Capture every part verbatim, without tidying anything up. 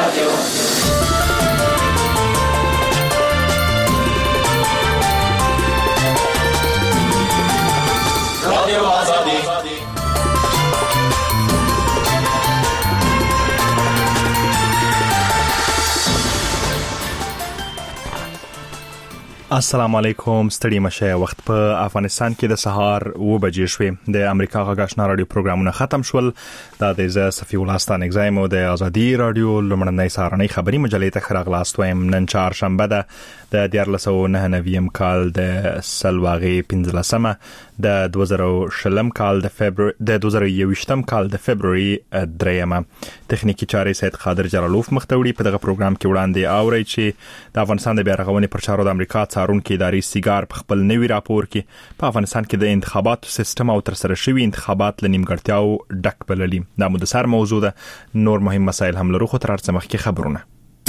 رادیو رادیو آزادی. السلام علیکم. ستړي مشه. وخت په افغانستان کې د سهار و بجې شوې. د امریکا غږ آشنا رادیو پروګرامونه ختم شول. دا د ز صفی ولستان اگزایم او د ازادي رادیو لمړنۍ سهارنۍ خبري مجلې ته خراغلاست وایم. نن چهارشنبه ده د دیارلس سوه نهه نوي کال د سلواغي پنځلسمه د دوه زره شلم کال د فبرवरी د دوه زره یوویشتم کال د فبرवरी دریمه. تخنیکی چارې سید قادر جلالوف مختوړي په دغه پروګرام کې وړاندې اوري چې د افغانستان د بیا رغونې پر چارو د امریکا څارونکو ادارې سیګار په خپل نوي راپور کې په افغانستان کې د انتخاباتو سیستم او ترسره شوی انتخابات لنیمګړتیاو ډک بللي. دا مو د سر موضوع ده. نور مهم مسایل هم لرو، خو تر څه مخکې خبرونه.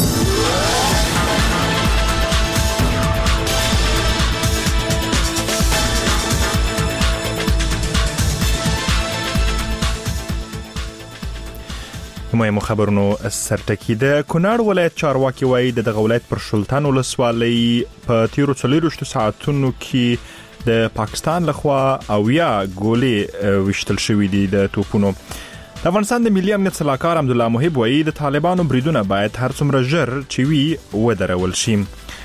مهمو خبرونو سرټکی. د کونړ ولایت چارواکي وایي د دغه ولایت پر سلطان ولسوالۍ په تیرو څلورویشتو ساعتونو کې د پاکستان لخوا اویا ګولې وشتل شوې دي د توپونو. د افغانستان د ملي امنیت صلاحکار عبدالله محب وایي د طالبانو بریدونه باید هر څومره ژر چې وي ودرول شي.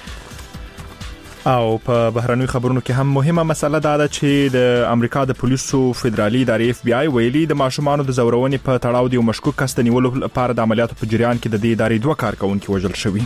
او په بهرنیو خبرونو کې هم مهمه مسله دا ده چې د امریکا د پولیسو فدرالي ادارې اف بی آی ویلي د ماشومانو د زورونې په تړاو د مشکوک کس د نیولو لپاره د عملیاتو په جریان کې د دې ادارې دوه کارکونکي وژل شوي.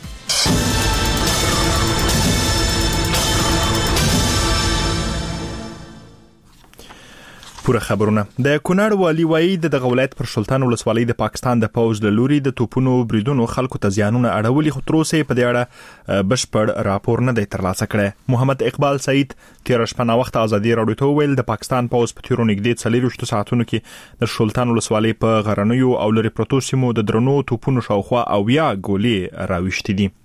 پوره خبرونه. د کونړ والی وایي د دغه ولایت پر سلطان ولسوالۍ د پاکستان د پوز له لوري د توپونو بریدونو خلکو ته زیانونه اړولي، خو تر اوسه په دې اړه بشپړ راپور نه دی ترلاسه کړی. محمد اقبال سعید تیر شپه نا وخت ازادي رادیو ته ویل د پاکستان پوز په تیرو نږدې څلورویشتو ساعتونو کې د سلطان ولسوالۍ په غرنیو او لري پروتو سیمو د درنو توپونو شاوخوا اویا ګولې راوښتې دي.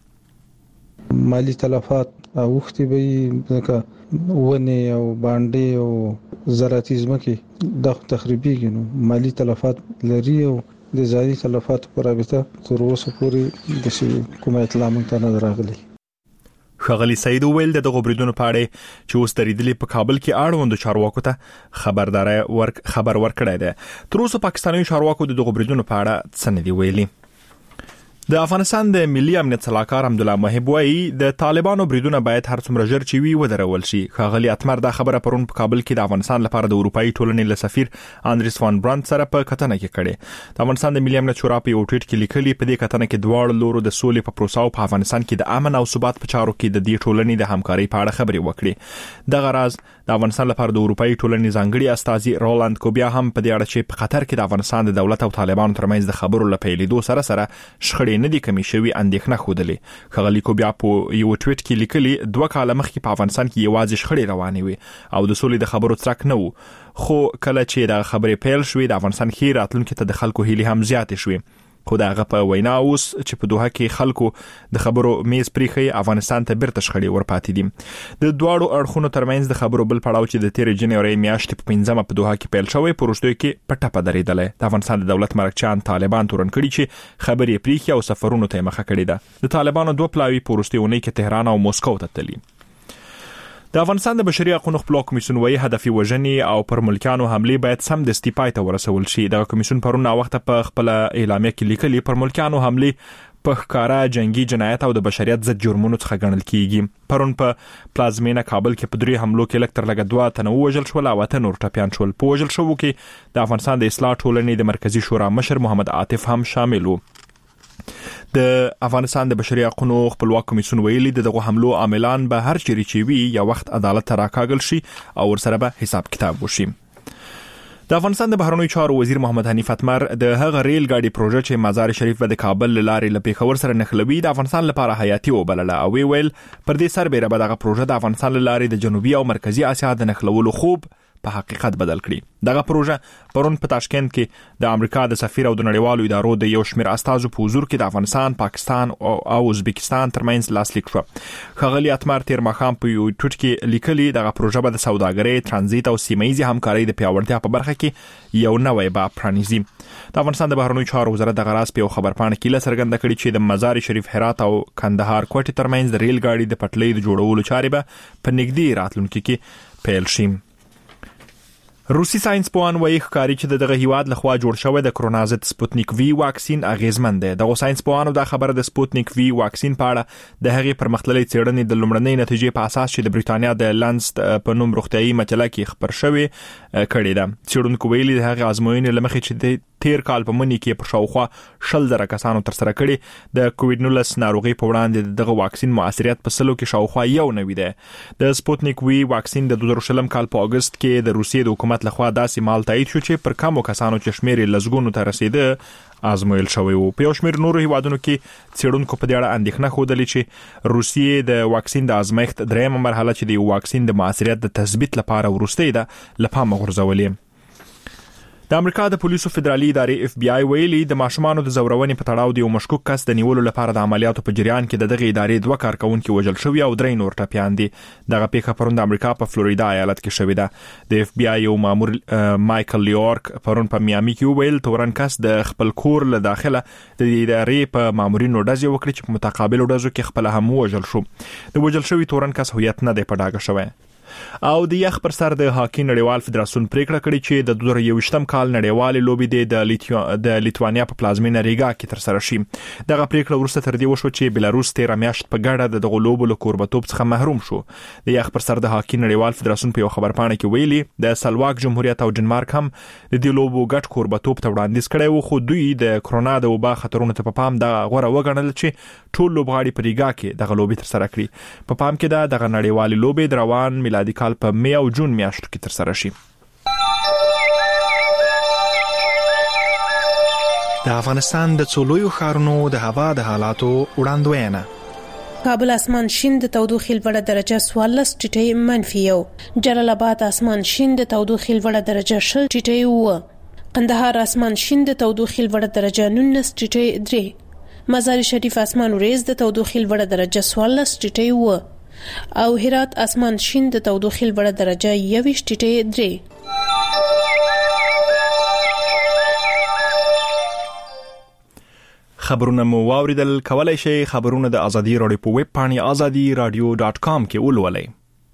مالی تلفات اوختي به ځکه ونه او باندې او زراعتي ځمکې د تخریبيږي، نو مالی تلفات لري او د زراعتي تلفات پر رابطه تر اوسه پورې د کومه اطلاع مونږ ته نه راغلي. ښاغلي سعید ویل د دغه بریدونو په اړه چې اوس درېدلي په کابل کې اړوندو چارواکو ته خبرداري ورک خبر ورکړی دی. تر اوسه پاکستاني چارواکو د دغه بریدونو په اړه څه نه دی ویلي. د افغانستان د ملي امنیت صلاحکار عبدالله محب وایي د طالبانو بریدونه باید هر څومره ژر چې وي ودرول شي. ښاغلي اتمر دا خبره پرون په کابل کې د افغانستان لپاره د اروپאי ټولنې له سفیر اندریس وان برانت سره په کتنه کې کړې. د افغانستان د ملي امنیت شورا په یو ټویټ کې لیکلي په دې کتنه کې دواړو لورو د سولې په پروسه او په افغانستان کې د امن او ثبات په چارو کې د دې ټولنې د همکارۍ په اړه خبرې وکړي. دغه راز د افغانستان لپاره د اروپאי ټولنې ځانګړي استازي رولند کوبیا هم په دې اړه چې په قطر کې د افغانستان د دولت او طالبانو ترمنځ د خبرو لپیلېدو سره سره شخړې نه دي کمې شوي اندېښنه خوده. ښاغلي کوبیا په یو ټویټ کې لیکلي دوه کاله مخکې په افغانستان کې یوازې شخړې روانې وي او د سولې د خبرو څرک نه وو، خو کله چې د خبرې پیل شوې د افغانستان کې راتلونکي ته د خلکو هیلې هم زیاتې شوې. خو دغه په وینا اوس چې په دوحه کې خلکو د خبرو میز پریخي افغانستان ته بیرته شخړې ورپاتې دي. د دواړو اړخونو ترمنځ د خبرو بل پړاو چې د تیر جنوري میاشتې په پنځمه په دوحه کې پیل شوی په وروستیو کې په ټپه درېدلی. د افغانستان د دولت مرکچیان طالبان تورن کړي چې خبرې پریخي او سفرونو ته مخه کړې ده. د طالبانو دوه پلاوي په وروستیو کې تهران او مسکو ته تللي. د افغانستان د بشري حقوقو خپلواک کمیسیون وایي هدفي وژنې او پر ملکیانو حملې باید سم دستي پای ته ورسول شي. د کمیسیون پرون وخت په خپل اعلامیه کې لیکلي پر ملکیانو حملې په ښکارا جنگي جنایت او د بشریت ضد جرمونو څخه ګڼل کیږي. پرون په پلازمینه کابل کې په درې حملو کې لکتر لګ دوه تنه وژل شول او اته نور ټپيان شول. په وژل شوو کې د افغانستان د اصلاح ټولنې د مرکزی شورا مشر محمد عاطف هم شامل وو. د افغانستان د بشري حقوقو خپلواک کمیسیون ویلي دغه حملو عاملان به هر چیرې چې وي یا وخت عدالت ته راکاږل شي او ورسره به حساب کتاب وشي. د افغانستان د بهرنیو چارو وزیر محمد حنیف اتمر د هغه ریل ګاډي پروژه چې مزار شریف به د کابل لارې له پیښور سره نښلوي د افغانستان لپاره حیاتي وبلله او ویل پر دې سربېره به دغه پروژه د افغانستان لارې د جنوبي او مرکزی اسیا د نښلولو خوب په حقیقت بدل کړي. دغه پروژه پرون په تاشکند کې د امریکا د سفیر او د نړیوالو ادارو د یو شمېر استازو په حضور کې د افغانستان، پاکستان او ازبکستان ترمنځ لاسلیک شو. ښاغلي اتمر تیر ماښام په یو ټوټ کې لیکلي دغه پروژه به د سوداګرۍ، ترانزیت او سیمه‌ایزې همکارۍ د پیاوړتیا په برخه کې یو نوی باب پرانیزي. د افغانستان د بهرنیو چارو وزارت د غراس په خبرپاڼه کې لڅرګنده کړي چې د مزار شریف، هرات او کندهار کوټې ترمنځ د ریل ګاډي د پټلۍ د جوړولو چارې به په نږدې راتلونکي کې پیل شي. روسي ساينس پوهان وايي ښکاري چې دغه هیواد لخوا جوړ شوی د کرونا ضد سپوتنیک وی واکسین اغیزمن دی. دغه ساينس پوهانو دا خبره د سپوتنیک وی واکسین په اړه د هغې پرمختللې څېړنې د لومړنۍ نتیجې په اساس چې د بریټانیا د لانست په نوم روغتیايي مجله کې خبر شوی کړي ده. څېړونکو ویلي د هغې ازموینې له مخې چې د تیر کال په مني کې پر شاوخوا شل زره کسانو تر سره کړي د کووډ نولس ناروغي په وړاندې دغه واکسین موثریت په سلو کې شاوخوا یو نوي دی. د سپوتنیک وی واکسین د دوه زره شلم کال په اگست کې د روسیې د حکومت لخوا داسې مال تایید شو چې پر کمو کسانو چې شمېر لزګونو ته رسیده آزمویل شوی وو. په یو شمېر نورو هیوادونو کې څېړونکو په دې اړه اندېښنه ښودلې چې روسیې د واکسین د ازمایښت دریمه مرحله چې د واکسین د موثریت د تثبیت لپاره وروستۍ ده له پامه غورځولې. د امریکا د پولیسو فدرالي ادارې اف بي آی ویلي د ماشومانو د زورونې په تړاو د یو مشکوک کس د نیولو لپاره د عملیاتو په جریان کې د دغه ادارې دوه کارکونکي وژل شوي او درې نور ټپیان دي. دغه پیښه پرون د امریکا په فلوریدا ایالت کې شوې ده. د اف بي آی یو مامور مایکل لیورک پرون په میامي کې ویل تورن کس د خپل کور له داخله د ادارې په مامورینو ډزې وکړي چې په متقابل ډزو کې خپل هم وژل شو. د وژل شوي تورن کس هویت نه دی په ډاګه شوی. او د یخ پر سر د هاکی نړیوال فدراسیون پریکړه کړې چې د دوه زره یوویشتم کال نړیوالې لوبې د لیتو د لیتوانیا په پلازمینه ریګا کې تر سره شي. دغه پریکړه وروسته تر دې وشو چې بلاروس تیر میاشت په ګډه د دغه لوبو له کوربتوب څخه محروم شو. د یخ پر سر د هاکی نړیوال فدراسیون په یو خبرپاڼه کې ویلي د سلواک جمهوریت او ډنمارک هم د دې لوبو ګډ کوربتوب ته وړاندیز کړی وو، خو دوی د کرونا د وبا خطرونو ته په پام د غوړه وګڼل چې ټول لوبغاړي په ریګا کې دغه لوبې تر سره کړي. په پام کې ده دغه نړیوالې لوبې د روان میلادي کال په می او جون میاشتو کې تر سره شي. د افغانستان د څلورو ښارونو د هوا د حالاتو وړاندوینه. کابل اسمان شین د تودوخې لوړه درجه څوارلس ټیټه منفي یو، جلال آباد اسمان شین د تودوخې لوړه درجه شل ټیټه و، قندهار اسمان شین د تودوخې لوړه درجه نولس ټیټه درې، مزار شریف اسمان وریځ د تودوخې لوړه درجه څوارلس ټیټه و او هرات اسمان شین د تودوخې لوړه درجه یوویشت ټیټه درې. خبرونه مو واوریدل. کولای شئ خبرونه د ازادي راډیو په ویب پاڼه ازادي راډیو ډاټ کام کې ولولئ.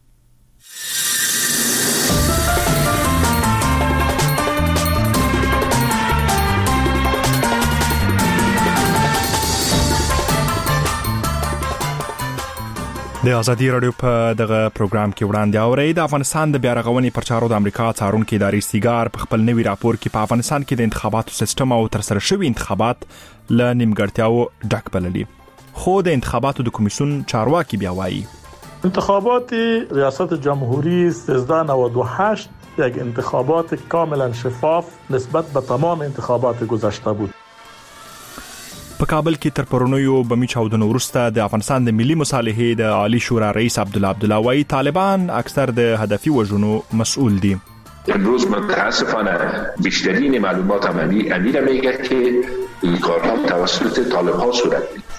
د ازادي راډیو په دغه پروګرام کې وړاندې اورئ د افغانستان د بیا رغونې پر چارو د امریکا څارونکو ادارې سیګار په خپل نوي راپور کې په افغانستان کې د انتخاباتو سیستم او تر سره شوي انتخابات له نیمګړتیاو ډک بللي. خو د انتخاباتو د کمیسیون چارواکي بیا وایي انتخابات ریاست جمهوری سیزده نود و هشت یک انتخابات کاملا شفاف نسبت به تمام انتخابات گذشته بود. په کابل کې تر پرونیو بمی چاودنو وروسته د افغانستان د ملي مصالحې د عالی شورا رئیس عبدالله عبدالله وايي طالبان اکثر د هدفي وژنو مسئول دي. امروز متاسفانه بیشترین معلومات عملی امیر میگه که این کارها توسط طالبان صورت میگیره.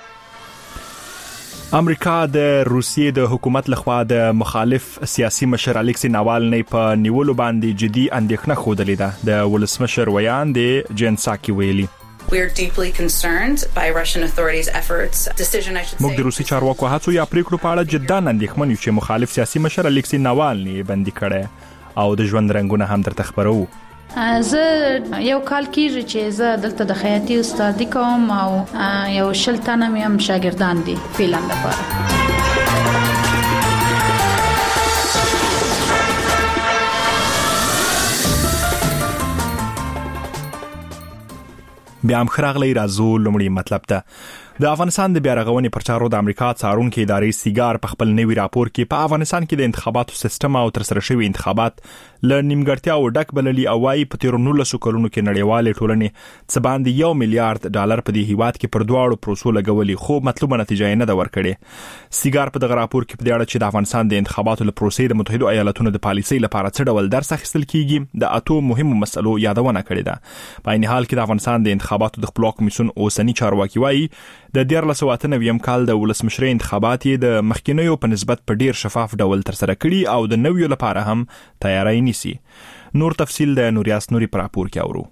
امریکا د روسیې د حکومت لخوا د مخالف سیاسي مشر الیکسی ناوالنی په نیولو باندې جدي اندېښنه ښودلې ده. د ولسمشر ویان د جنساکي ویلي We are deeply concerned by Russian authorities' efforts. Decision I should say. موږ د روسي چارواکو هڅو یا پریکړو په اړه جدا اندېښمن یو چې مخالف سیاسي مشر الیکسی ناوالنی بندي کړي او د ژوند رنگونه هم درته خبرو. زه یو کال کېږي چې زه دلته د خیاطي استادي کوم او یو شل تنه مې هم شاګردان دي فعلا لپاره. بیا هم خراغلی رازو لومړی مطلب ته د افغانستان د بیا رغونې پر چارو د امریکا څارونکو ادارې سیګار په خپل نوي راپور کې په افغانستان کې د انتخاباتو سیستم او ترسره شوی انتخابات ل نیمګړتیا او ډک بللي او وايي په تیر نولسو کلونو کې نړیوالې ټولنې څه باندې یو میلیارډ ډالر په دې هیواد کې پر دواړو پروسو لګولي خو مطلوبه نتیجه نه ده ورکړې. سیګار په دغه راپور کې په دې اړه چې د افغانستان د انتخاباتو له پروسې د متحده ایالاتونو د پالیسۍ لپاره څه ډول درس اخیستل کیږي د اتو مهمو مسلو یادونه کړې ده. په عین حال کې د افغانستان د انتخاباتو د خپلواک کمیسیون اوسنی چارواکي وايي د دیارلس سوه اته نوي کال د ولسمشرۍ انتخابات د مخکینیو په نسبت په ډیر شفاف ډول ترسره کړي او د نویو لپاره هم تیاری نیسي. نور تفصیل د نوریاس نوري پر راپور کې اورو.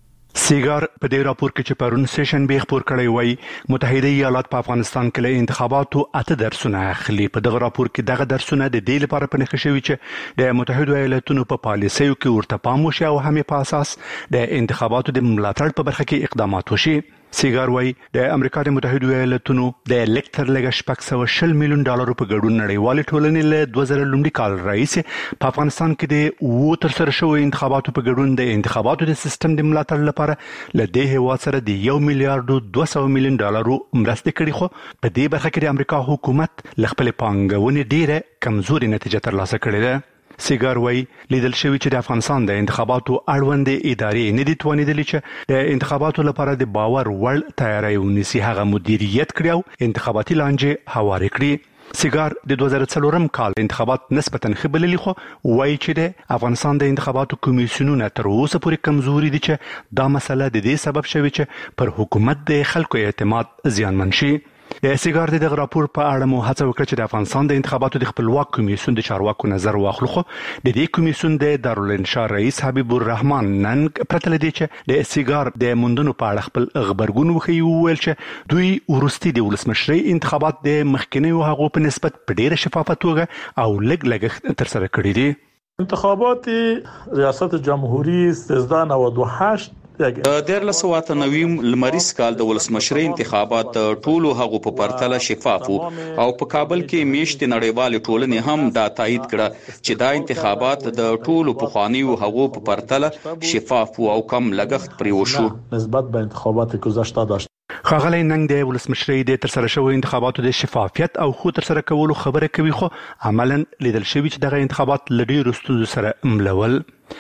سیګار په دې راپور کې چې پرون سیشن به خبر کړی وای متحده ایالات په افغانستان کې له انتخاباتو اته درسونه اخلي. په دغه راپور کې دغه درسونه د دې لپاره په نښه شوی چې د متحده ایالاتونو په پالیسیو کې ورته پام وشي او هم په اساس د انتخاباتو د ملاتړ په برخه کې اقدامات وشي. سیګار وای د امریکا د متحده ایالاتونو د الکتر لګ شپږ سوه شل میلیون ډالر په ګډون نړیوال ټولنې له دوه زره لومړي کال راهیسې په افغانستان کې د وو تر سره شوی انتخاباتو په ګډون د انتخاباتو د سیستم د ملاتړ لپاره له دې هیواد سره د یو میلیارډ دوه سوه میلیون ډالر مرسته کړې. خو په دې برخه کې د امریکا حکومت له خپل پانګونې ډیره کمزوري نتیجه ترلاسه کړې ده. سیګار وای لیدل شوی چې د افغانستان د انتخاباتو اړوند ادارې نه دي توانیدلې چې د انتخاباتو لپاره د باور وړ تیاری ونیسي هغه مدیریت کړي او انتخاباتي لانجې هوارې کړي. سیګار د دوه زره څلورم کال انتخابات نسبتاً خبرلي خو وای چې د افغانستان د انتخاباتو کمیسیونونه تر اوسه پورې کمزوري دي چې دا مسله د دې سبب شوی چې پر حکومت د خلکو اعتماد زیانمن شي. د سیګار د راپور په اړه مو هڅه وکړه چې د افغانستان د انتخاباتو د خپلواک کمیسیون د چارواکو نظر واخلو. خو د دې کمیسیون د دارالانشا رئیس حبیب الرحمن نن پرته لدی چې د سیګار د موندنو په اړه خپل خبرګون وخی ویل چې دوی ورستي د ولسمشرۍ انتخابات د مخکینیو هغو په نسبت په ډیره شفافه توګه او لږ لږ تر سره کړي دي. انتخابات ریاست جمهوری سیزده نود و هشت د دیارلس سوه اته نوي لمریز کال د ولسمشرۍ انتخابات ټولو هغو په پرتله شفاف او په کابل کې میشت نړیوال ټولنې هم دا تایید کړه چې دا انتخابات د ټولو پخوانیو هغو په پرتله شفاف او کم لګښت پرې وشو نسبت به انتخابات گذشته داشت. خاغلی ننګ د ولسمشرۍ د ترسره شوی انتخاباتو د شفافیت او خو ترسره کولو خبره کوي خو عملاً لیدل شوی چې دغه انتخابات لډي رستو سره ملول.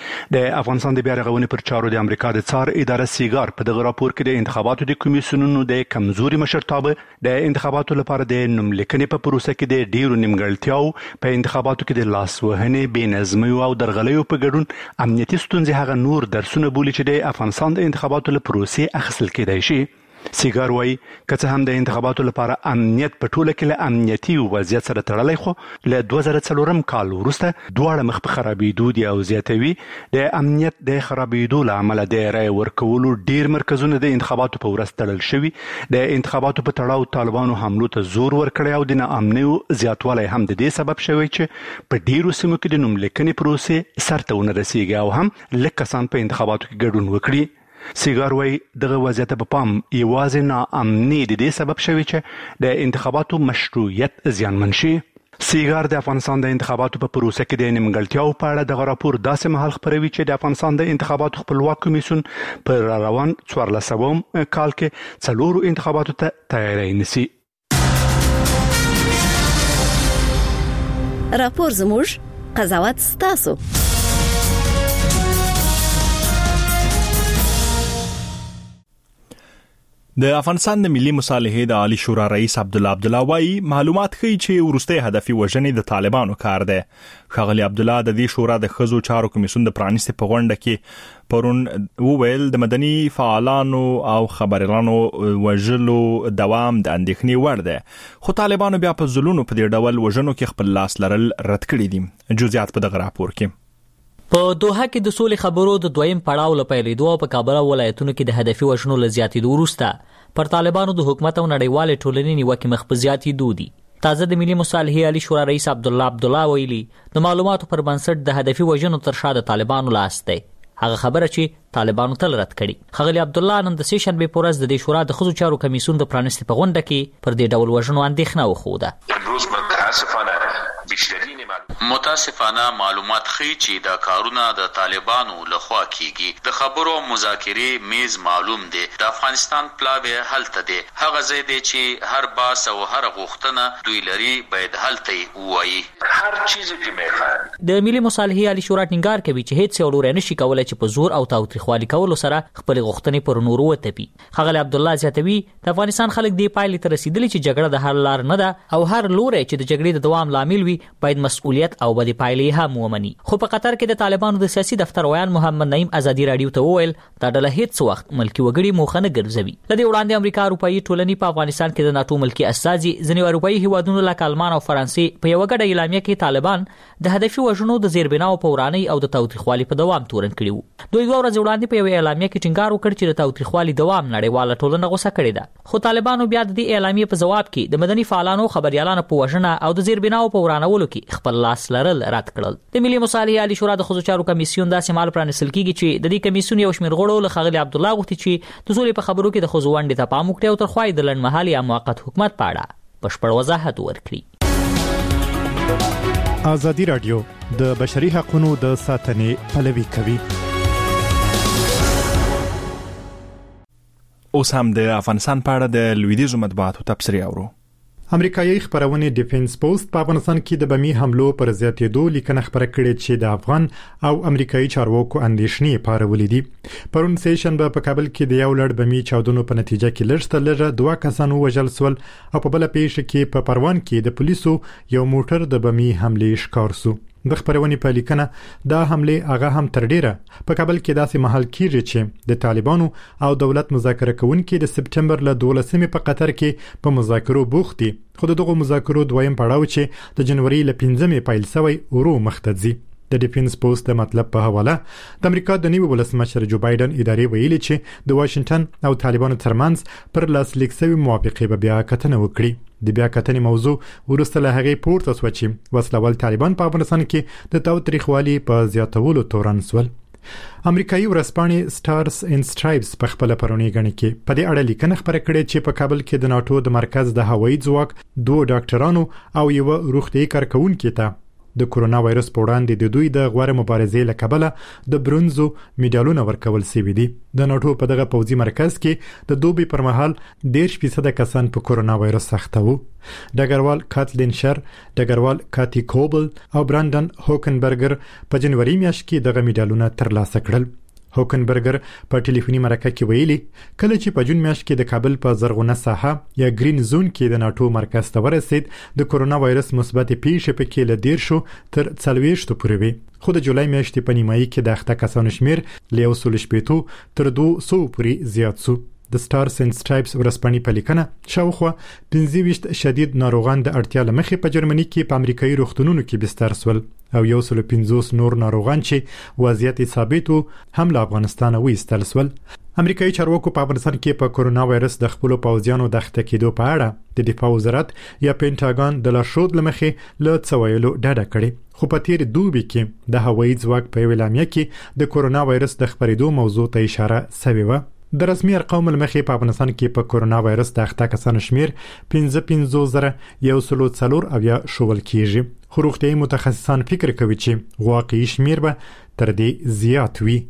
د افغانستان د بیا رغونې پر چارو د امریکا د څار اداره سیګار په دغه راپور کې د انتخاباتو د کمیسیونونو د کمزوري مشرتابه د انتخاباتو لپاره د نوملیکنې په پروسه کې د ډیرو نیمګړتیاو په انتخاباتو کې د لاسوهنې بې نظمۍ او درغلیو په ګډون امنیتي ستونزې هغه نور درسونه بولي چې د افغانستان د انتخاباتو له پروسې اخیستل کېدای شي. سیګار وای که څه هم د انتخاباتو لپاره امنیت په ټوله کې له امنیتي وضعیت سره تړلی خو له دوه زره څلورم کال وروسته دواړه مخ په خرابېدو دي او زیاتوي د امنیت د خرابېدو له امله د رای ورکولو ډیر مرکزونه د انتخاباتو په ورځ تړل شوي. د انتخاباتو په تړاو طالبانو حملو ته زور ورکړی او د ناامنیو زیاتوالی هم د دې سبب شوی چې په ډیرو سیمو کې د نوملیکنې پروسې سرته ونه رسیږي او هم لږ کسان په انتخاباتو کې ګډون وکړي. سیګار وای دغه وضعیت په پام یوازې ناامني د دې سبب شوی چې د انتخاباتو مشروعیت زیانمن شي. سیګار د افغانستان د انتخاباتو په پروسه کې د نیمګړتیاو په اړه دغه راپور داسې مهال خپروي چې د افغانستان د انتخاباتو خپلواک کمیسیون پر روان څوارلسم کال کې څلورو انتخاباتو ته تیاری نیسي. راپور زموږ قضاوت ستاسو. د افغانستان د ملي مصالحې د عالی شورا رئیس عبدالله عبدالله وايي معلومات ښیي چې وروستي هدفي وژنې د طالبانو کار دی. ښاغلي عبدالله د دې شورا د ښځو چارو کمیسیون د پرانیستې په غونډه کې پرون وویل د مدني فعالانو او خبريالانو وژلو دوام د اندېښنې وړ دی خو طالبانو بیا په ځلونو په دې ډول وژنو کې خپل لاس لرل رد کړي دي. جزئیات په دغه راپور کې. په دوحه کې د سولې خبرو د دویم پړاو لپاره لیدو په کابل ولایتونو کې د هدفي وژنو لزیاتې وروسته پر طالبانو د حکومت او نړیوال ټولنې نیوکې مخ په زیاتېدو دي. تازه د ملي مصالحې عالی شورا رئیس عبدالله عبدالله ویلي د معلوماتو پر بنسټ د هدفي وژنو تر شا د طالبانو لاس دی. هغه خبره چې طالبانو تل رد کړي. خغلی عبدالله نن د سیشن به پورز د شورا د ښځو چارو کمیسیون د پرانیستې په غونډه کې پر دې ډول وژنو اندېښنه وښوده. متاسفانه معلومات ښیي چې دا کارونه د طالبانو لخوا کیږي. د خبرو مذاکرې میز معلوم دی. د افغانستان پلاوی هلته دی. هغه ځای دی چې هر باس او هر غوښتنه دوی لري باید هلته ووایي. هر چیزی که میخواد. د ملي مصالحې علی شورا ټینګار کوي چې هیڅ یو لوري نشي کولای چې په زور او تاوتریخوالي کولو سره خپل غوښتنې پر نورو وتپي. ښاغلی عبدالله زیاتوي د افغانستان خلک دې پایلې ته رسیدلي چې جګړه د حل لار نه ده او هر لوري چې د جګړې د دوام لامل وي باید مسؤلیت او بدې پایلې هم ومني. خو په قطر کې د طالبانو د سیاسي دفتر ویان محمد نعیم ازادي رادیو ته وویل دا ډله هیڅ وخت ملکی وګړي موخه نه ګرځوي. لدې وړاندې امریکا اروپایي ټولنې په افغانستان کې د ناتو ملکی اساسي ځینې اروپایي هیوادونو لکه آلمان او فرانسې په یو ګډه اعلامیه کې طالبان د هدفي وژنو د زیربناو په ورانۍ او د تاوتریخوالي په دوام تورن کړي وو. دوی دوه ورځې وړاندې په یو اعلامیه کې ټینګار وکړ چې د تاوتریخوالي دوام نړیواله ټولنه غوسه کړې ده. خو طالبانو بیا د دې اعلامیې په جواب کې د مدني فعالانو خبريالانو په وژنه او د زیربناو په ورانولو کې خپل لاس لرل رد کړل. د ملي مصالحې علی شورا د ښځو چارو کمیسیون داسې مال پرانیستل کیږي چې د دې کمیسیون یو شمېر غړو له ښاغلي عبدالله غوښتي چې د سولې په خبرو کې د ښځو ونډې ته پام وکړي او تر خوا یې د لنډمهالي یا موقت حکومت په اړه بشپړ وضاحت ورکړي. ازادي رادیو د بشري حقوقو د ساتنې پلوي کوي. اوس هم د افغانستان په اړه د لویدیځو مطبوعاتو تبصرې اورو. امریکایي خبرونه ډیفنس پوسټ په افغانستان کې د بمی حملو پر زیاتېدو لیکنه خبره کړې چې د افغان او امریکایي چارواکو اندېښنې پارولې دي. پرون سیشن په کابل کې د یو لړ بمی چاودنو په نتیجه کې لږ لږه دوه کسان وژل شول او په بل پیښه کې په پروان کې د پولیسو یو موټر د بمی حملې ښکار شو. د خبرونه په لیکنه دا حمله هغه هم تر ډیره په کابل کې داسې محل کېږي چې د طالبانو او دولت مذاکره کوونکي د سپټمبر له دولسمې په قطر کې په مذاکرو بوخت دي. خو دغه مذاکرو دویم پړاو چې د جنوري له پنځمې پیل شوی ورو مخته ځي. د ډیفنس پوسټ د مطلب په حواله د امریکا د نوي ولسمشر جو بایدن ادارې ویلي چې د واشنگټن او طالبانو ترمنځ پر لاسلیک شوی موافقه به بیا کتنه وکړي. د بیا کتنې موضوع ورسته له هغې پورته شوه چې وسلوال طالبان په افغانستان کې د تاوتریخوالي په زیاتولو تورن شول. امریکایي ورځپاڼې سټارز اینډ سټرایپس په خپل پرونی غنی کې په دې اړه لیکنه خبره کړې چې په کابل کې د ناتو د مرکز د هوایي ځواک دوه ډاکټرانو او یو روغتیايي کارکونکو ته د کورونا وایرس په وړاندې د دوی د غوړه مبارزې لکبله د برونزو میډالونه ورکول شوي دي. د ناتو په دغه پوځي مرکز کې د دوبي پر مهال ډیر فیصد کسان په کورونا وایرس سخته وو. ډګروال کاتلین شر، ډګروال کاتی کوبل او براندن هوکنبرګر په جنوري میاشت کې دغه میډالونه ترلاسه کړل. هوکنبرګر په ټلیفوني مرکه کې ویلي کله چې په جون میاشت کې د کابل په زرغونه ساحه یا گرین زون کې د ناتو مرکز ته ورسید د کورونا وایرس مثبت پیښې په کې له ډیر شو تر څلوېښت پورې وي. خو د جولای میاشتې په نیمایي کې د اخته کسانو شمیر له یو سل شپېتو تر دوه سوه پورې زیات شو. د سټارز اینډ سټرایپس ورځپاڼې په لیکنه شاوخوا پنځه ویشت شدید ناروغان د اړتیا له مخې په جرمني کې په امریکایي روغتونونو کې بستر شول او یو سل پنځوس نور ناروغان چې وضعیت ثابت وو هم له افغانستان وایستل شول. امریکایي چارواکو په افغانستان کې په کورونا وایرس د خپل پوځیانو د اخته کېدو په اړه د دفاع وزارت یا پینټاګون د لارښود لمخې له څوایلو ډاډه کړي. خو په تیر دوبي کې د هوایي ځواک په اعلامیه کې د کورونا وایرس د خپرېدو موضوع ته اشاره شوې و. د رسمي ارقامو لمخې په افغانستان کې په کورونا وایرس د اخته کسانو شمیر پنځه پنځوس زره یو سل څلور اویا شول کېږي. خو روغتیايي متخصصان فکر کوي چې واقعي شمیر به تر دې زیات وي.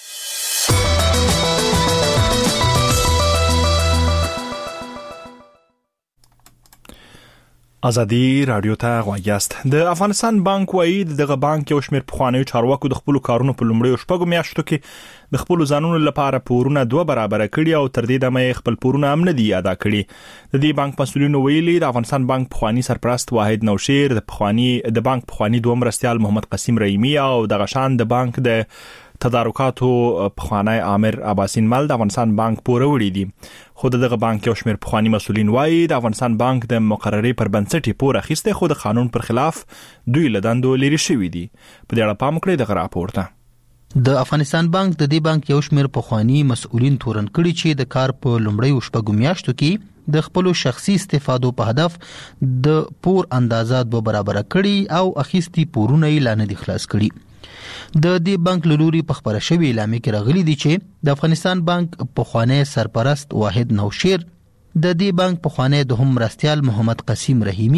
ازادي رادیو ته غواړئ. د افغانستان بانک وایي دغه بانک یو شمېر پخوانیو چارواکو د خپل کارونو په لومړیو شپږو میاشتو کې د خپل ځانونو لپاره پورونه دوه برابر کړي او تر دې دمه خپل پورونه هم نه دي ادا کړي. د دې بانک مسؤلینو ویلي د افغانستان بانک پخوانی سرپرست واحد نوشیر، د پخوانی د بانک پخوانی دوه مرستيال محمد قاسم رحیمی او د غشان د بانک د تدارکاتو پخوانی عامر عباسین مل د افغانستان بانک پوره وړي دي. خو دغه بانک یو شمېر پخوانی مسؤلین وایي د افغانستان بانک د مقررې پر بنسټ پوره اخیسته خو د قانون پر خلاف دوی لداندو لري شوی دي. په دې اړه پام وکړئ د راپورته. د افغانستان بانک د دې بانک یو شمېر پخوانی مسؤلین تورن کړي چې د کار په لومړیو شپږو میاشتو کې د خپل شخصي استفادو په هدف د پور اندازات به برابر کړي او اخیستي پورونه یې لانه دي خلاص کړي. د دې بانک لوري په خبره شوی اعلان کې راغلي دي چې د افغانستان بانک پخوانی سرپرست واحد نوشیر، د دې بانک پخوانی دوهم مرستيال محمد قاسم رحیمی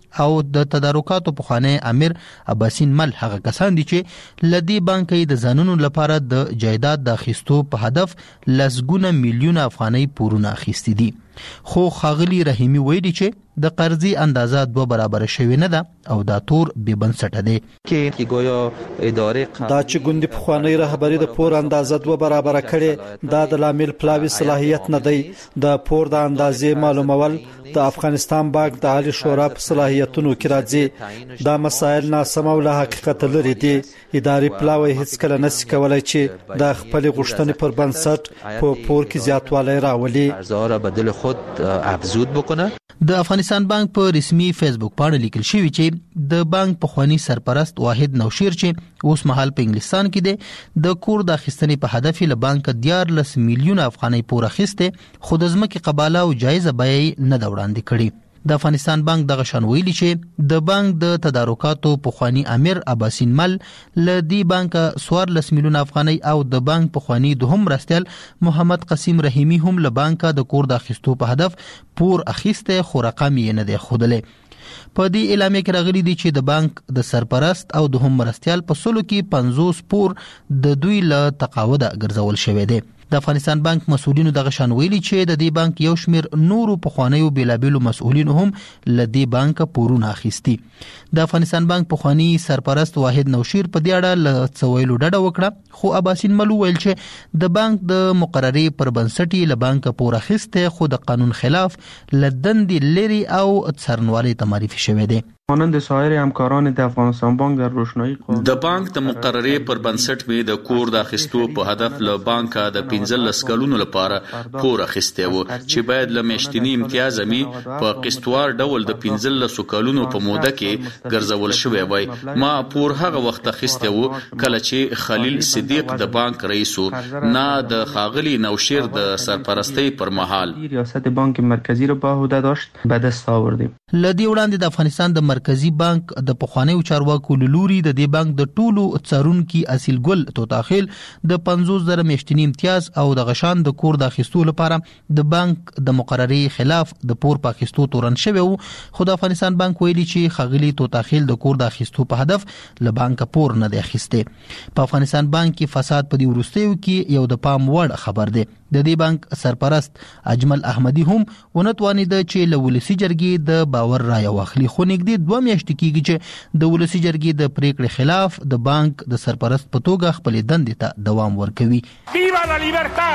او د تدارکاتو پخوانی امیر عباسین مل هغه کسان دي چې لدی بانکي د ځانونو لپاره د جایداد د اخیستو په هدف لسګونه میلیونه افغانۍ پورونه اخیستي دي. خو خاغلی رحیمی ویلي چې د قرضې اندازه دوه برابر شوی نه ده او دا تور بې بنسټه دی. کې ګویا ادارې دا چې ګوندي پخوانی رهبری د پور اندازه دوه برابر کړي دا د لامل پلاوی صلاحیت نه دی. د پور د اندازې معلومول د افغانستان بانک د عالی شورا په صلاحیتونو کې راځي. دا مسایل ناسم او له حقیقت لري دي. اداري پلاوی هیڅ کله نشي کولای چې د خپل غوښتنې پر بنسټ په پور کې زیاتوالی راولي. ارزاره بدل خود افزود بکنه. د افغانستان بانک په رسمي فیسبوک باندې لیکل شوی چې د بانک پخوانی سرپرست واحد نوشیر چې اوس مهال په انګلستان کې دی د کور د اخیستنې په هدف له بانک دیارلس میلیونه افغانۍ پور اخیسته خو د ځمکې قباله او جایزه بیه نه دا وړاندې کړي. د افغانستان بانک دغه شان ویلي چې د بانک د تدارکاتو پخوانی امیر عباسین مل ل دی بانک سوارلس میلیونه افغانۍ او د بانک پخوانی دوهم مرستیال محمد قسیم رحیمی هم له بانک د کور د اخیستو په هدف پور اخیسته خو رقم یې نه دی ښودلی. په دې اعلامیه کې راغلي دي چې د بانک د سرپرست او دوهم مرستیال په سلو کې پنځوس پور د دوی له تقاعده ګرځول شوی دی. د افغانستان بانک مسؤلینو دغه شان ویلي چې د دې بانک یو شمیر نورو پخوانیو بیلابیلو مسؤلینو هم ل دې بانک پورونه اخیستي. د افغانستان بانک پخوانی سرپرست واحد نوشیر په دې اړه له څویلو ډډه وکړه خو عباسین ملو ویل چې د بانک د مقررې پر بنسټ له بانک پور اخیسته خو د قانون خلاف لدند لري او څرنوالي ته معرفي شوی دی. مانند سایر همکاران د افغانستان بانک در روشنایی قانون د بانک د مقررې پر بنسټ می د کور د اخیستو په هدف له بانک د پنځلس کلونو لپاره پور اخیسته و چې باید له میاشتنی امتیاز می په قسطوار ډول د پنځلس کلونو په موده کې ګرځول شوی وای. ما پور هغه وخت اخیسته و کله چې خلیل صدیق د بانک رئیس و نه د خاغلی نوشیر د سرپرستی پر مهال. ریاست بانک مرکزی را به عهده داشت به دست آوردیم. لدی وړاندې د افغانستان د مرکزی بانک د پخوانیو چارواکو لوري د دې بانک د ټولو څارونکو اصیل ګل توتاخیل د پنځوس زره میاشتنی امتیاز او د غشان د کور د اخیستو لپاره د بانک د مقررې خلاف د پور په اخیستو تورن شوی و. خو د افغانستان بانک ویلي چې خغلی توتاخیل د کور د اخیستو په هدف له بانک پور نه دی اخیسته. په افغانستان بانک کې فساد په دې وروستیو کې یو د پام وړ خبر دی. د دې بانک سرپرست اجمل احمدی هم ونتوانید چې له ولسی جرګې د باور رای واخلي خو نږدې دوه میاشتې کېږي چې د ولسی جرګې د پریکړې خلاف د بانک د سرپرست په توګه خپل دندې ته دوام ورکوي. ویوا لا لیبرتا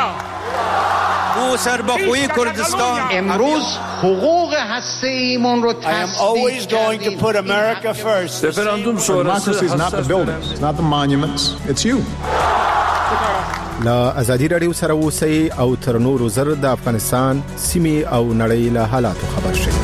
او سربخوی کردستان امروز حقوق هسته ایمون رو تصدیق کردیم. Referendum democracy is not the buildings, it's not the monuments, it's you. لا ازادي رادیو سره اوسئ او تر نورو زر د افغانستان سیمې او نړۍ له حالاتو خبر شئ.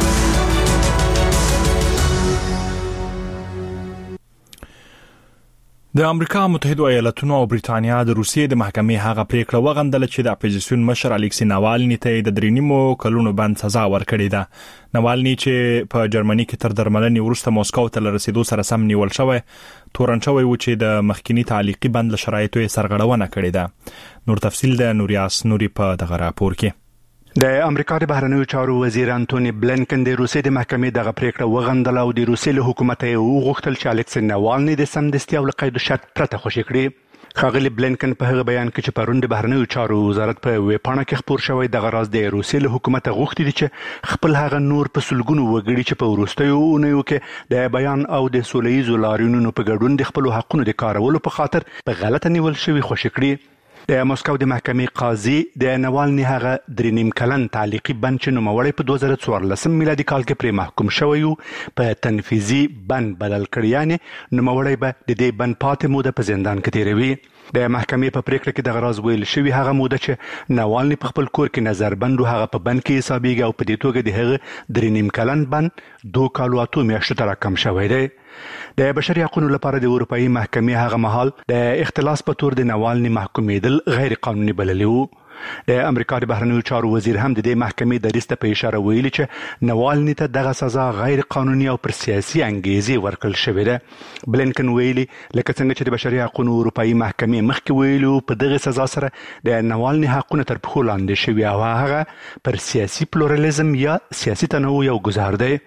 د امریکا متحده ایالاتونو او بریټانیا د روسیې د محکمې هغه پریکړه وغندله چې د اپوزیسیون مشر الکسی ناوالني ته د درینیمو کلونو بند سزا ورکړې ده. ناوالني چې په جرمني کې تر درملنې وروسته موسکو ته رسیدو سره سم نیول شوی تورن شوی و چې د مخکینی تعلیقي بند له شرایطو یې سرغړونه کړې ده. نور تفصیل د نوریاس نوري په دغه راپور کې. د امریکا د بهرنیو چارو وزیر انټونی بلنکن د روسیې د محکمې دغه پریکړه وغندله او د روسیې له حکومت یې وغوښتل چې الکسی ناوالني د سمدستي او له قید شرط پرته خوشي کړي. خاغلی بلنکن په هغه بیان کې چې پرون د بهرنیو چارو وزارت په ویبپاڼه کې خبر شوی د غراض د روسیې له حکومت غوښتي دي چې خپل هغه نور په سلګونو وګړي چې په وروستیو اونیو کې د بیان او د سولهییزو لاریونونو په ګډون د خپل حقونو د کارولو په خاطر په غلطه نیول شوی خوشي کړي. د موسکو د محکمې قاضي د ناوالني هغه درې نیم کلن تعلیقي بند چې نوموړی په دوه زره څوارلس میلادي کال کې پرې محکوم شوی و په تنفیذي بند بدل کړی، یعنې نوموړی به د دې بند پاتې موده په زندان کې تیروي. د محکمې په پریکړه کې دغه راز ویل شوی هغه موده چې ناوالني په خپل کور کې نظربند و هغه په بند کې حسابېږي او په دې توګه د هغه درې نیم کلن بند دوه کالو اتو میاشتو ته راکم شوی دی. د بشري حقوقو لپاره د اروپאי محکمې هغه مهال د اختلاس په تور د ناوالني محکومېدل غیر قانوني بللی وو. د امریکا د بهرنیو چارو وزیر هم د دې محکمې د ریسته په اشاره ویلي چې ناوالني ته دغه سزا غیر قانوني او پر سیاسي انګیزې ورکړل شوې ده. بلنکن ویلي لکه څنګه چې د بشري حقوقو اروپאי محکمې مخکې ویلو په دغه سزا سره د ناوالني حقونه تر پښو لاندې شوي او هغه پر سیاسي پلورالېزم یا سیاسي تنوع یو ګزار دی.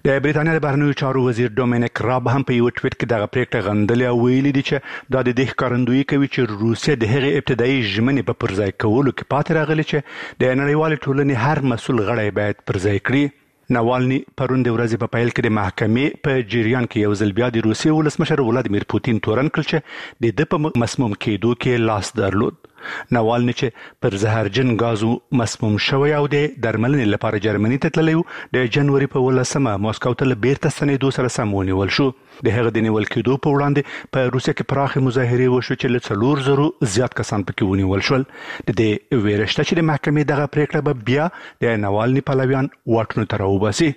د بریټانیا د بهرنیو چارو وزیر ډومینیک راب هم په یو ټویټ کې دغه پریکړه غندلې او ویلي دي چې دا د دې ښکارندویي کوي چې روسیه د هغې ابتدایي ژمنې په پرځای کولو کې پاتې راغلي چې د نړیوالې ټولنې هر مسؤل غړی باید پرځای کړي. ناوالني پرون د ورځې په پیل کې د محکمې په جریان کې یو ځل بیا د روسیې ولسمشر ولادیمیر پوتین تورن کړ چې د ده په مسموم کېدو کې لاس درلود. ناوالني چې پر زهرجن غازو مسموم شوی او د درملنې لپاره جرمني ته تللی و د جنوري په ولسمه مسکو ته بیرته ستنېدو سره سم ونیول شو. د هغه د نیول کېدو په وړاندې په روسیه کې پراخې مظاهرې وشو چې له څلور زرو زیات کسان پکې ونیول شول. د دې ویره شته چې د محکمې دغه پریکړه به بیا د ناوالني پلویان واټونو ته راوباسي.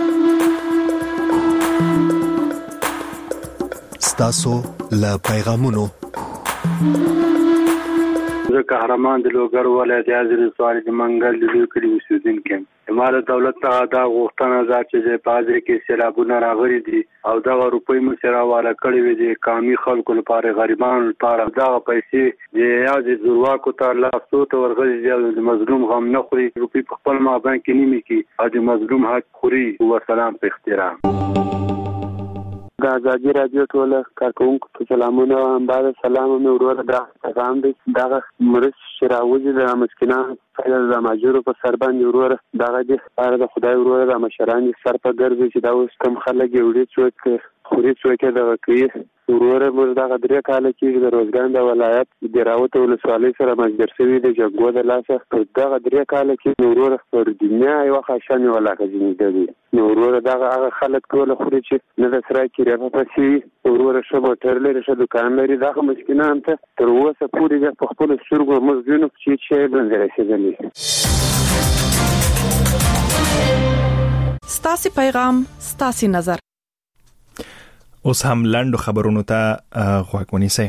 ستاسو له پیغامونو زه قهرمان د لوګر ولایت یازر سوال د منګل د لوی کلی اوسیدونکو یم. اماره دولت ته دا غوښتنه ده چې په حاضر کې سیلابونه راغلي دي او دا روپۍ مو سره والا کړی وي د قومي خلکو لپاره غریبانو لپاره دا پیسې د یاد زورواکو ته لاسو ته ورغلي دي د مظلوم غم نه خوري روپۍ په خپل مابین کې نیمه کې او د مظلوم حق خوري. وسلام په احترام. د ازادي رادیو ټول کارکونکو ته سلامونه. بعد سلام مې وروره دا پیغام دی دغه مرس شراوزي د مسکینانو د ماجورو په سر باندې وروره دغه د سپاره د خدای وروره د مشران سر په ګرځي چې دا اوس کم خلک یوړي څوک خوري څوک دغه کوي وروره موږ دغه درې کاله کې د روزګان د ولایت د راوته ولسوالۍ سره مجبور شوي د جنګو د لاسه دغه درې کاله کې وروره پر دنیا یو خاصه ولاکه ځینې دي نو وروره دغه هغه خلک ټول خوري چې نه د سره کې په پسې وروره شه موټر لري شه دکان لري دغه مسکینان ته تر اوسه پورې په خپل سترګو مزګونو چې چې باندې رسیدلي. ستاسي پیغام ستاسي نظر. اوس هم لاندو خبرونو ته غوږ ونیسئ.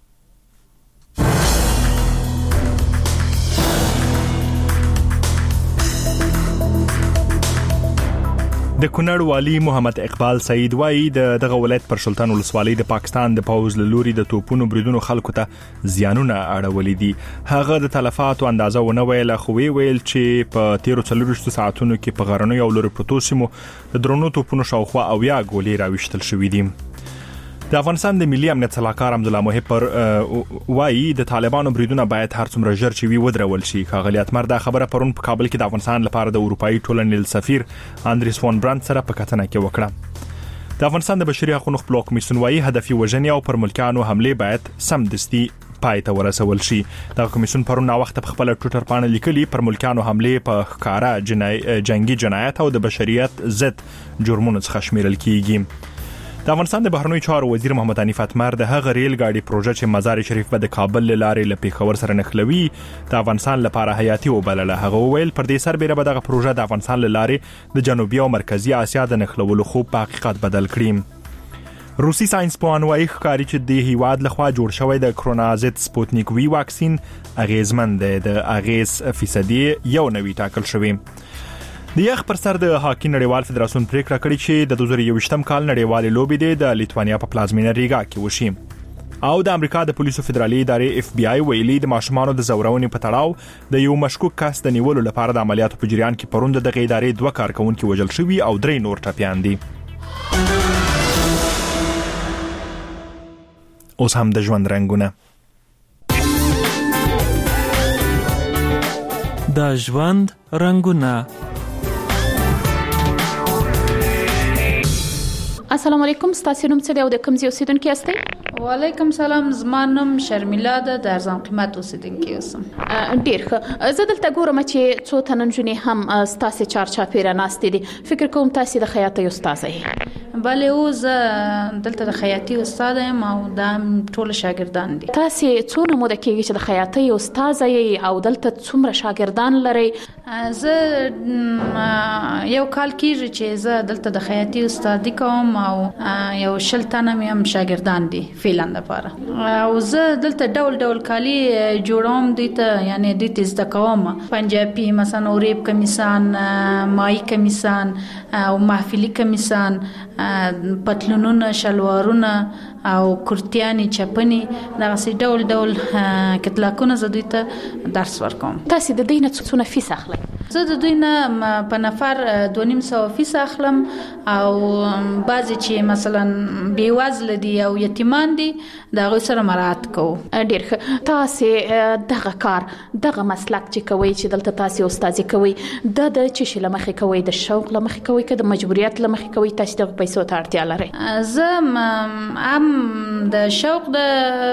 د کونړ والی محمد اقبال سعید وایي د دغه ولایت پر سلطان ولسوالۍ د پاکستان د پوز لوري د توپونو بریدونو خلکو ته زیانونه اړولې دي. هغه د تلفاتو اندازه ونه ویل خو ویل چې په تیرو څلورشتو ساعتونو کې په غرنیو او لوري پروتو سیمو د درونو توپونو شاوخوا او یا ګولې راوښتل شوې دي. د افغانستان د ملي امنیت سلاکار حمد الله محب پر وایي د طالبانو بریدونه باید هر څومره ژر چې وي ودرول شي. ښاغلي اتمر دا خبره پرون په کابل کې د افغانستان لپاره د اروپאי ټولنې سفیر اندریس فون برانت سره په کتنه کې وکړه. د افغانستان د بشري حقوقو خپلواک کمیسیون وایي هدفي وژنې او پر ملکانو حمله باید سمدستي پای ته ورسول شي. دا کمیسیون پرون نا وخت په خپل ټویټر باندې لیکلي پر ملکانو حمله په ښکارا جنگي جنایت او د بشریت ضد جرمونو څخه شمیرل کیږي. د افغانستان د بهرنیو چارو وزیر محمد حنیف اتمر د هغه ریل ګاډي پروژه چې مزار شریف به د کابل لارې له پیښور سره نښلوي د افغانستان لپاره حیاتي وبلله. هغه وویل پر دې سربېره به دغه پروژه د افغانستان لارې د جنوبي او مرکزی اسیا د نښلولو خوب په حقیقت بدل کړي. روسي ساينس پوهان وايي ښکاري چې د هیواد لخوا جوړ شوی د کرونا ضد سپوتنیک وی واکسین اغیزمند دی. د اغیز فیصدي یو نوي ټاکل شوی. د یخ پر سر د هاکی نړیوال فدراسیون پریکړه کړې چې د دوه زره یوویشتم کال نړیوالې لوبې د لیتوانیا په پلازمینه ریګا کې وشي. او د امریکا د پولیسو فدرالي ادارې اف بی آی ویلي د ماشومانو د زورونې په تړاو د یو مشکوک کس د نیولو لپاره د عملیاتو په جریان کې پروند دغه ادارې دوه کارکونکو وژل شوي او درې نور ټپیان دي. اوس هم د ژوند رنگونه. د ژوند رنگونه. السلام علیکم. ستاسو نوم څه دی او د کوم ځای اوسیدونکي یاستئ؟ وعلیکم سلام. زما نوم شرمیلا ده د ارزان قیمت اوسیدونکي اوسم. ډیر ښه. زه دلته ګورم چې څو تنه نجونې هم ستاسو چارچاپیره ناستې دي. فکر کوم تاسو د خیاطۍ استاد یې. بله او زه دلته د خیاطۍ استاد یم او دا ټول شاګردان دي. تاسو څونه موده کېږي چې د خیاطۍ استاد یې او دلته څومره شاګردان لري؟ زه یو کال کېږي چې زه دلته د خیاطۍ استادي کوم او یو شل تنه مې هم شاګردان دي فعلن لپاره. او زه دلته ډول ډول کالي جوړوم دوی ته، یعنی دوی ته زده کوم. پنجابي مثلا اوریب کمیسان، مای کمیسان او محفلي کمیسان، پتلونونه، شلوارونه او کرتیانی، چپنی، دغه ډول ډول کتلاکونه زه دوی ته درس ورکوم. تاسو د دې نه څونه فیس اخلئ؟ زه د دوی نه په نفر دوه نیم سوه فیس اخلم او بعضی چې مثلا بیوزله دي او یتیمان دي دا غوښ سره مراعات کوو. ډیر ښه. تاسو دغه کار دغه مسلک چې کوي چې دلته تاسو استادي کوي د د چې لمخې کوي د شوق لمخې کوي که د مجبوریت لمخې کوي تاسو د پیسو ته اړتیا لرئ؟ زه هم د شوق د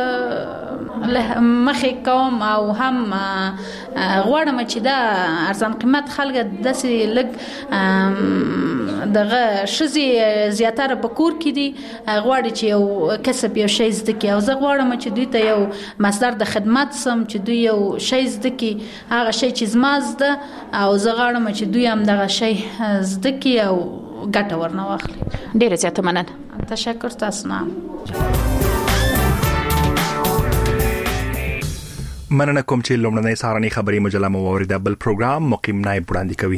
مخې کوم او هم غواړم چې دا ارزان قیمت خلک داسې لږ دغه شزي زیاتره په کور کې دي غواړي چې یو کسب یو شی زده کړي او زه غواړم چې دوی ته یو مصدر د خدمت سم چې دوی یو شی زده کړي هغه شی چې زما زده او زه غواړم چې دوی هم دغه شی زده کړي او ګټه ورنه واخلي. ډیره زیاته مننه. تشکر تاسو نه. مننه کوم چې لومړنۍ سهارنۍ خبري مجله مو اوریدا. بل پروګرام مقیم نایب وړاندې کوي.